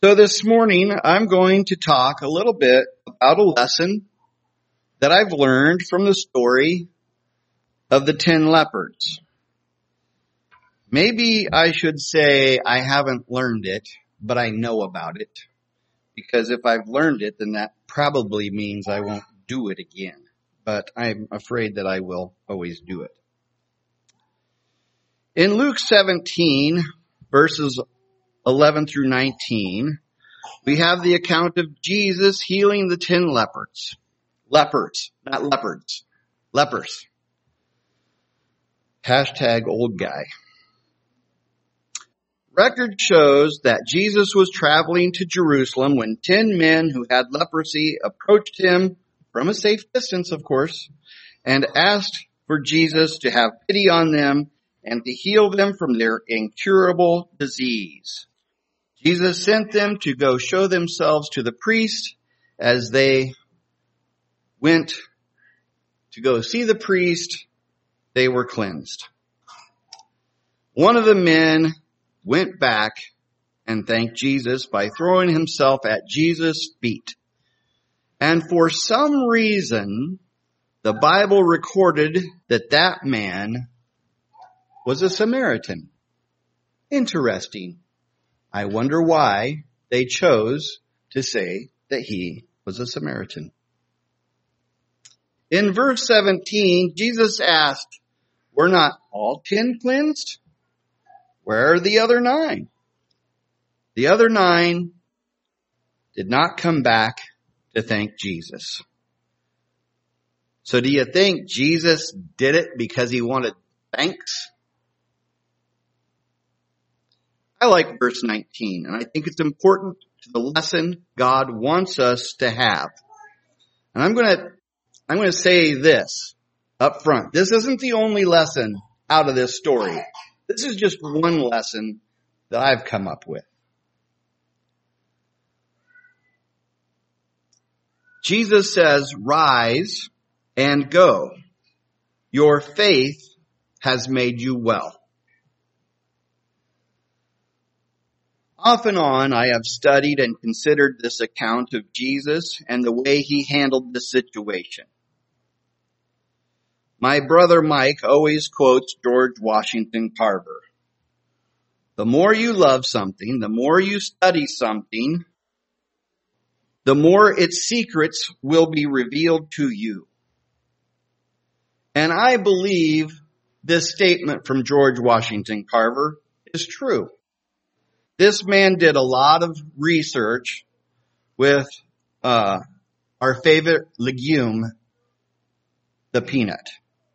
So this morning, I'm going to talk a little bit about a lesson that I've learned from the story of the 10 lepers. Maybe I should say I haven't learned it, but I know about it. Because if I've learned it, then that probably means I won't do it again. But I'm afraid that I will always do it. In Luke 17, verses 11 through 19, we have the account of Jesus healing the 10 lepers. Lepers, not leopards. Lepers. Hashtag old guy. Record shows that Jesus was traveling to Jerusalem when 10 men who had leprosy approached him from a safe distance, of course, and asked for Jesus to have pity on them and to heal them from their incurable disease. Jesus sent them to go show themselves to the priest. As they went to go see the priest, they were cleansed. One of the men went back and thanked Jesus by throwing himself at Jesus' feet. And for some reason, the Bible recorded that that man was a Samaritan. Interesting. I wonder why they chose to say that he was a Samaritan. In verse 17, Jesus asked, "Were not all 10 cleansed? Where are the other 9? The other 9 did not come back to thank Jesus. So do you think Jesus did it because he wanted thanks? I like verse 19, and I think it's important to the lesson God wants us to have. And I'm going to say this up front. This isn't the only lesson out of this story. This is just one lesson that I've come up with. Jesus says, "Rise and go. Your faith has made you well." Off and on, I have studied and considered this account of Jesus and the way he handled the situation. My brother Mike always quotes George Washington Carver. The more you love something, the more you study something, the more its secrets will be revealed to you. And I believe this statement from George Washington Carver is true. This man did a lot of research with our favorite legume, the peanut.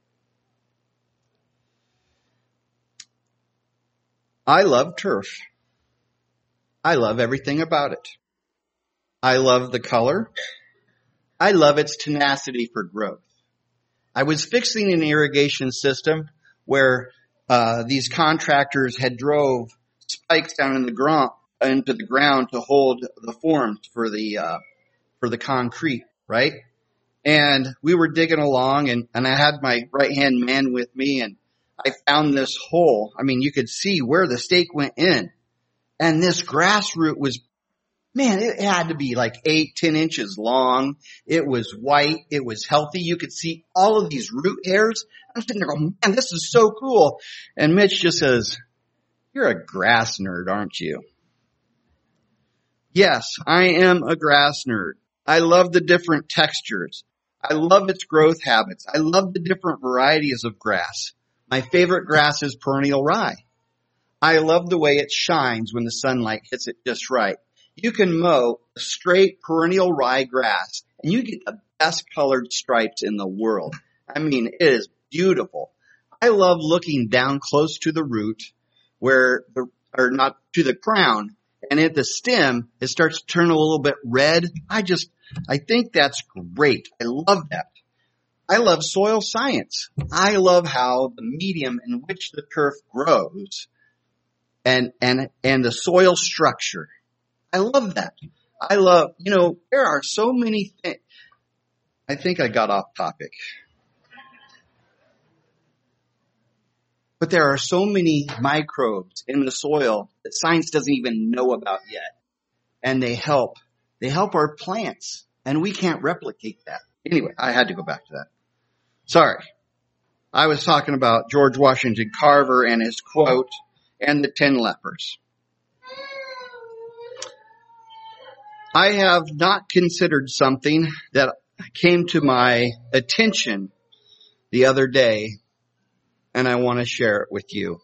I love turf. I love everything about it. I love the color. I love its tenacity for growth. I was fixing an irrigation system where these contractors had drove spikes down into the ground to hold the forms for the concrete, right? And we were digging along, and I had my right-hand man with me, and I found this hole. I mean, you could see where the stake went in. And this grass root was, man, it had to be like 8-10 inches long. It was white. It was healthy. You could see all of these root hairs. I'm sitting there going, man, this is so cool. And Mitch just says, "You're a grass nerd, aren't you?" Yes, I am a grass nerd. I love the different textures. I love its growth habits. I love the different varieties of grass. My favorite grass is perennial rye. I love the way it shines when the sunlight hits it just right. You can mow a straight perennial rye grass, and you get the best colored stripes in the world. I mean, it is beautiful. I love looking down close to the root, or not to the crown, and at the stem, it starts to turn a little bit red. I think that's great. I love that. I love soil science. I love how the medium in which the turf grows and the soil structure. I love that. I love, there are so many things. I think I got off topic. But there are so many microbes in the soil that science doesn't even know about yet. and they help. They help our plants, and we can't replicate that. Anyway, I had to go back to that. Sorry. I was talking about George Washington Carver and his quote and the 10 lepers. I have not considered something that came to my attention the other day, and I want to share it with you.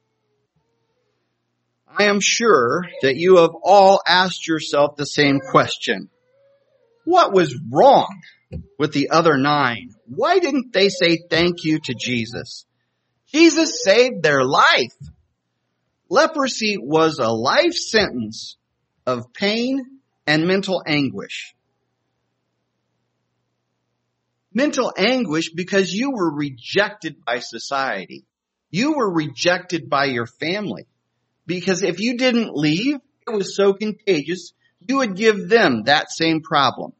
I am sure that you have all asked yourself the same question. What was wrong with the other 9? Why didn't they say thank you to Jesus? Jesus saved their life. Leprosy was a life sentence of pain and mental anguish. Mental anguish because you were rejected by society. You were rejected by your family. Because if you didn't leave, it was so contagious, you would give them that same problem.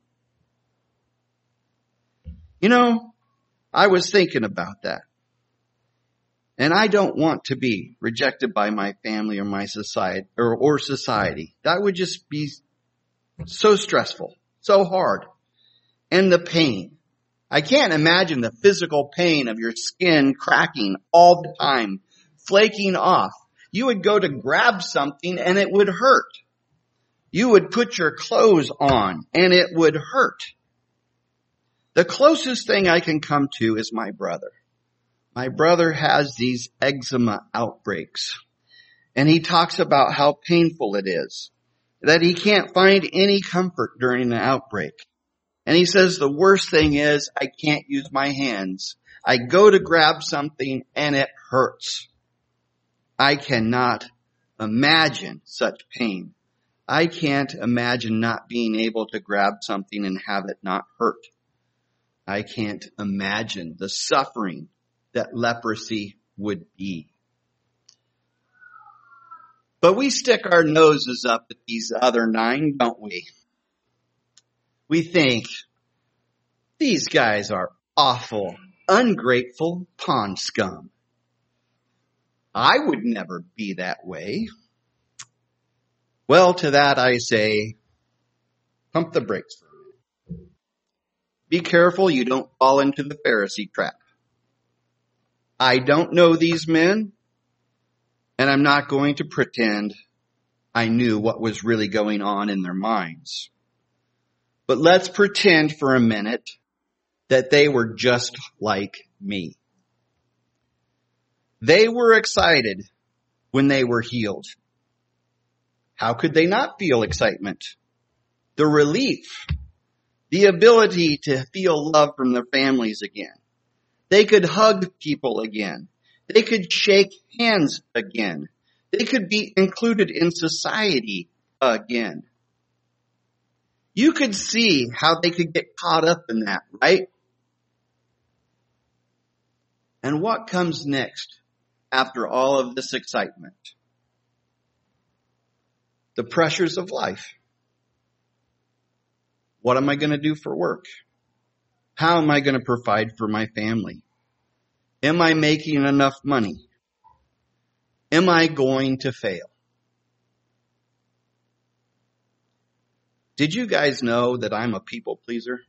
You know, I was thinking about that. And I don't want to be rejected by my family or my society or society. That would just be so stressful, so hard. And the pain. I can't imagine the physical pain of your skin cracking all the time, flaking off. You would go to grab something and it would hurt. You would put your clothes on and it would hurt. The closest thing I can come to is my brother. My brother has these eczema outbreaks, and he talks about how painful it is, that he can't find any comfort during the outbreak. And he says the worst thing is I can't use my hands. I go to grab something and it hurts. I cannot imagine such pain. I can't imagine not being able to grab something and have it not hurt. I can't imagine the suffering that leprosy would be. But we stick our noses up at these other 9, don't we? We think, these guys are awful, ungrateful pond scum. I would never be that way. Well, to that I say, pump the brakes for a minute. Be careful you don't fall into the Pharisee trap. I don't know these men, and I'm not going to pretend I knew what was really going on in their minds. But let's pretend for a minute that they were just like me. They were excited when they were healed. How could they not feel excitement? The relief, the ability to feel love from their families again. They could hug people again. They could shake hands again. They could be included in society again. You could see how they could get caught up in that, right? And what comes next after all of this excitement? The pressures of life. What am I going to do for work? How am I going to provide for my family? Am I making enough money? Am I going to fail? Did you guys know that I'm a people pleaser?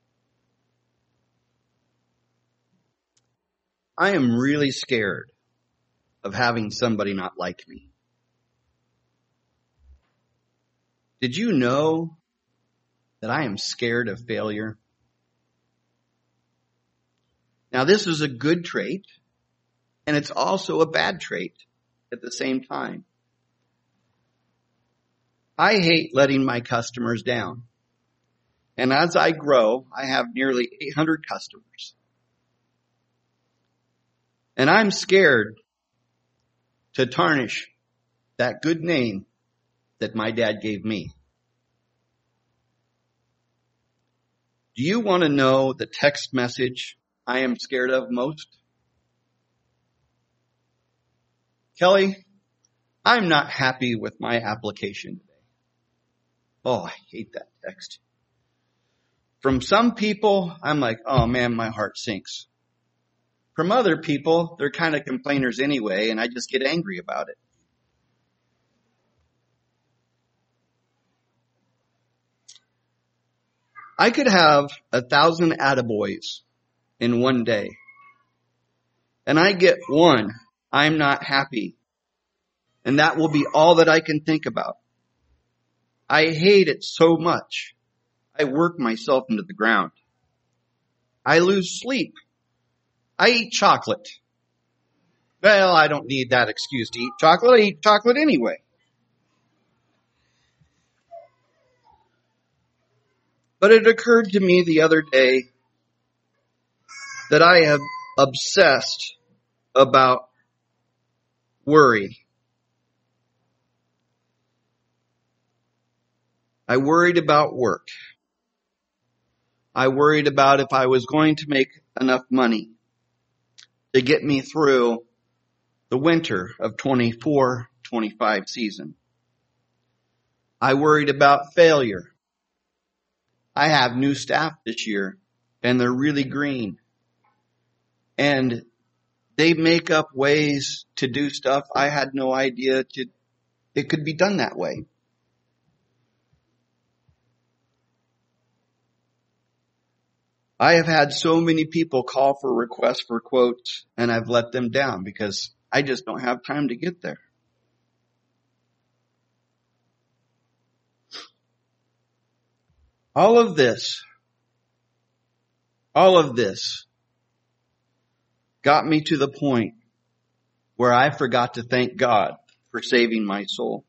I am really scared of having somebody not like me. Did you know that I am scared of failure? Now, this is a good trait, and it's also a bad trait at the same time. I hate letting my customers down. And as I grow, I have nearly 800 customers. And I'm scared to tarnish that good name that my dad gave me. Do you want to know the text message I am scared of most? Kelly, I'm not happy with my application today. Oh, I hate that text. From some people, I'm like, oh man, my heart sinks. From other people, they're kind of complainers anyway, and I just get angry about it. I could have 1,000 attaboys in one day, and I get one, I'm not happy. And that will be all that I can think about. I hate it so much. I work myself into the ground. I lose sleep. I eat chocolate. Well, I don't need that excuse to eat chocolate. I eat chocolate anyway. But it occurred to me the other day that I have obsessed about worry. I worried about work. I worried about if I was going to make enough money to get me through the winter of 24-25 season. I worried about failure. I have new staff this year, and they're really green. And they make up ways to do stuff I had no idea it could be done that way. I have had so many people call for requests for quotes, and I've let them down because I just don't have time to get there. All of this got me to the point where I forgot to thank God for saving my soul.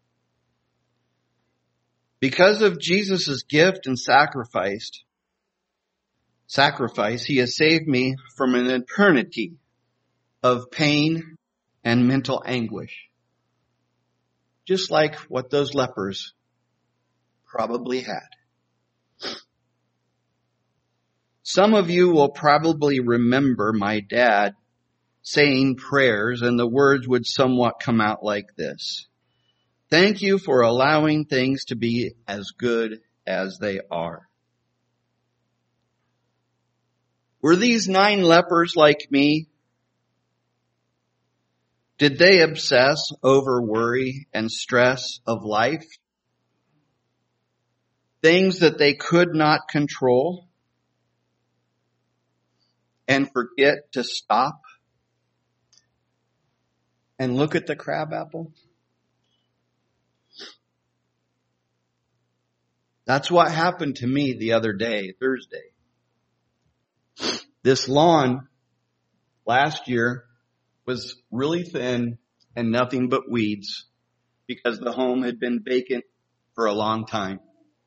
Because of Jesus' gift and sacrifice, he has saved me from an eternity of pain and mental anguish. Just like what those lepers probably had. Some of you will probably remember my dad saying prayers, and the words would somewhat come out like this. Thank you for allowing things to be as good as they are. Were these 9 lepers like me? Did they obsess over worry and stress of life? Things that they could not control? And forget to stop and look at the crabapple? That's what happened to me the other day, Thursday. This lawn last year was really thin and nothing but weeds because the home had been vacant for a long time.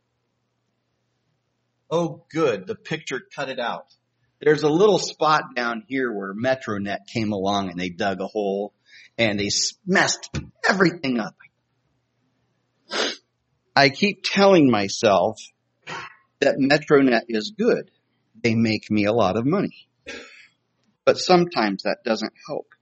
Oh, good. The picture cut it out. There's a little spot down here where MetroNet came along and they dug a hole and they messed everything up. I keep telling myself that MetroNet is good. They make me a lot of money. But sometimes that doesn't help.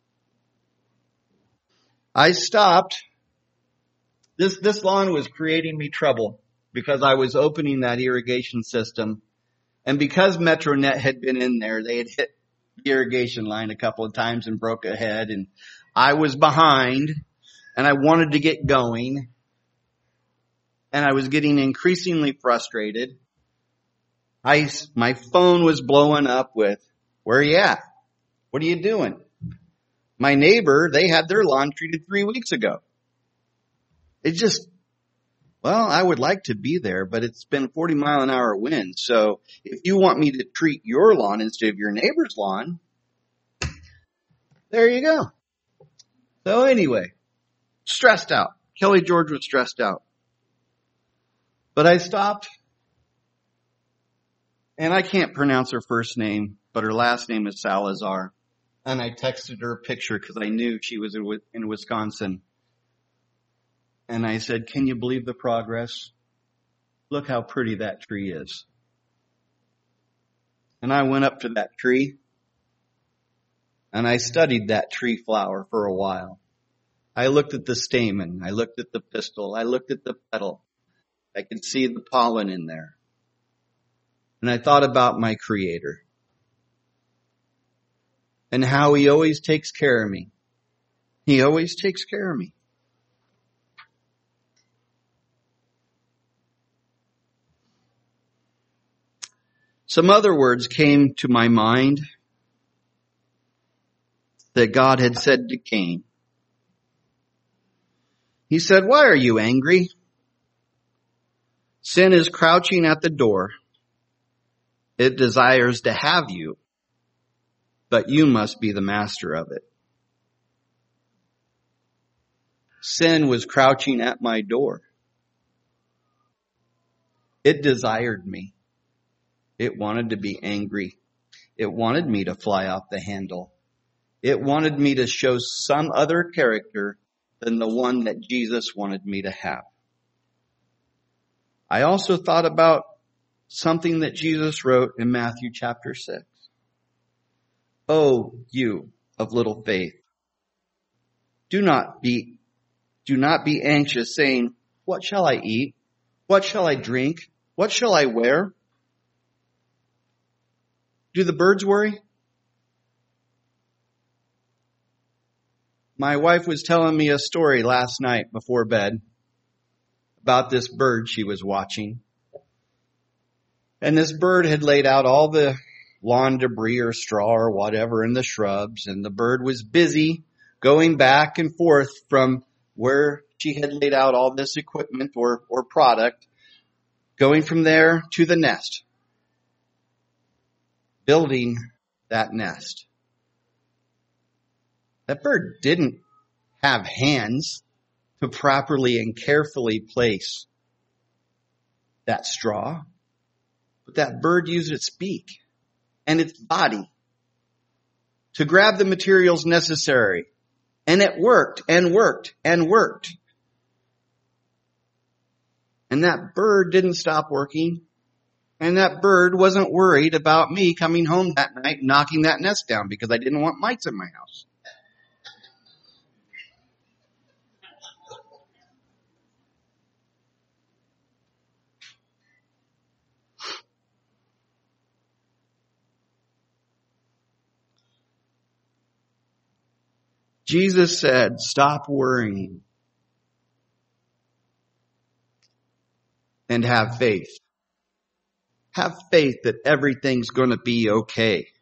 I stopped. This lawn was creating me trouble because I was opening that irrigation system. And because MetroNet had been in there, they had hit the irrigation line a couple of times and broke a head. And I was behind and I wanted to get going. And I was getting increasingly frustrated. My phone was blowing up with, where are you at? What are you doing? My neighbor, they had their lawn treated 3 weeks ago. I would like to be there, but it's been 40-mile-an-hour winds. So if you want me to treat your lawn instead of your neighbor's lawn, there you go. So anyway, stressed out. Kelly George was stressed out. But I stopped, and I can't pronounce her first name, but her last name is Salazar. And I texted her a picture because I knew she was in Wisconsin. And I said, can you believe the progress? Look how pretty that tree is. And I went up to that tree and I studied that tree flower for a while. I looked at the stamen. I looked at the pistil. I looked at the petal. I could see the pollen in there. And I thought about my Creator and how He always takes care of me. He always takes care of me. Some other words came to my mind that God had said to Cain. He said, "Why are you angry? Sin is crouching at the door. It desires to have you, but you must be the master of it." Sin was crouching at my door. It desired me. It wanted to be angry. It wanted me to fly off the handle. It wanted me to show some other character than the one that Jesus wanted me to have. I also thought about something that Jesus wrote in Matthew chapter 6. "Oh, you of little faith, do not be anxious, saying, 'What shall I eat? What shall I drink? What shall I wear?' Do the birds worry?" My wife was telling me a story last night before bed about this bird she was watching. And this bird had laid out all the lawn debris or straw or whatever in the shrubs, and the bird was busy going back and forth from where she had laid out all this equipment or product, going from there to the nest, building that nest. That bird didn't have hands to properly and carefully place that straw, but that bird used its beak and its body to grab the materials necessary. And it worked and worked and worked. And that bird didn't stop working. And that bird wasn't worried about me coming home that night and knocking that nest down because I didn't want mice in my house. Jesus said, "Stop worrying and have faith." Have faith that everything's going to be okay.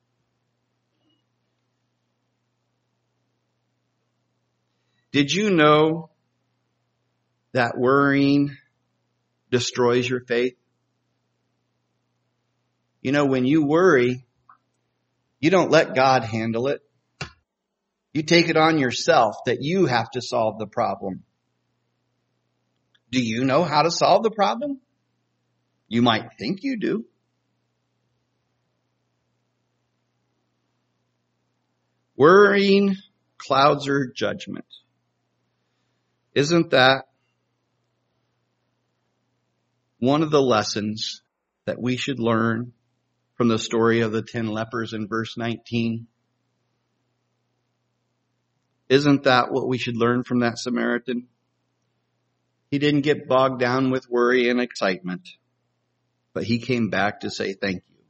Did you know that worrying destroys your faith? You know, when you worry, you don't let God handle it. You take it on yourself that you have to solve the problem. Do you know how to solve the problem? You might think you do. Worrying clouds your judgment. Isn't that one of the lessons that we should learn from the story of the 10 lepers in verse 19? Isn't that what we should learn from that Samaritan? He didn't get bogged down with worry and excitement, but he came back to say thank you.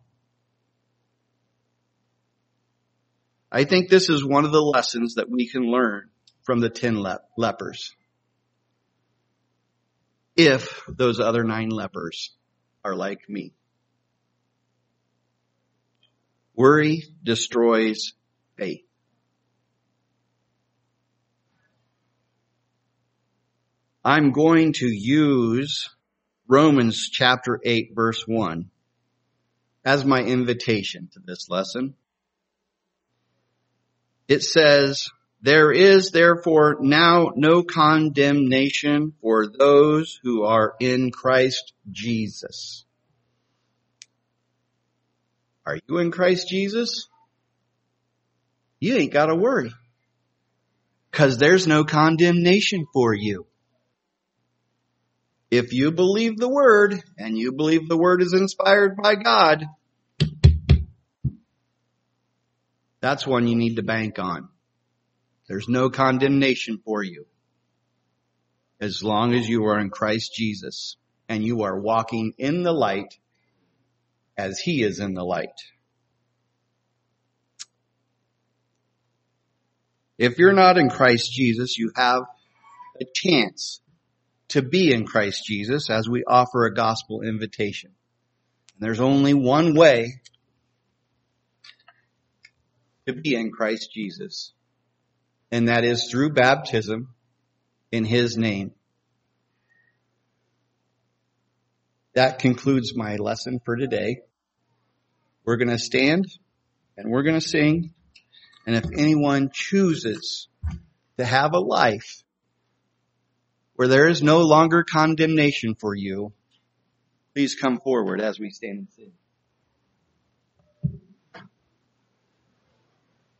I think this is one of the lessons that we can learn from the 10 lepers. If those other 9 lepers are like me. Worry destroys faith. I'm going to use Romans chapter 8 verse 1 as my invitation to this lesson. It says, "There is therefore now no condemnation for those who are in Christ Jesus." Are you in Christ Jesus? You ain't got to worry, because there's no condemnation for you. If you believe the Word, and you believe the Word is inspired by God, that's one you need to bank on. There's no condemnation for you as long as you are in Christ Jesus and you are walking in the light as He is in the light. If you're not in Christ Jesus, you have a chance to be in Christ Jesus as we offer a gospel invitation. There's only one way to be in Christ Jesus, and that is through baptism in His name. That concludes my lesson for today. We're going to stand and we're going to sing. And if anyone chooses to have a life where there is no longer condemnation for you, please come forward as we stand and sing.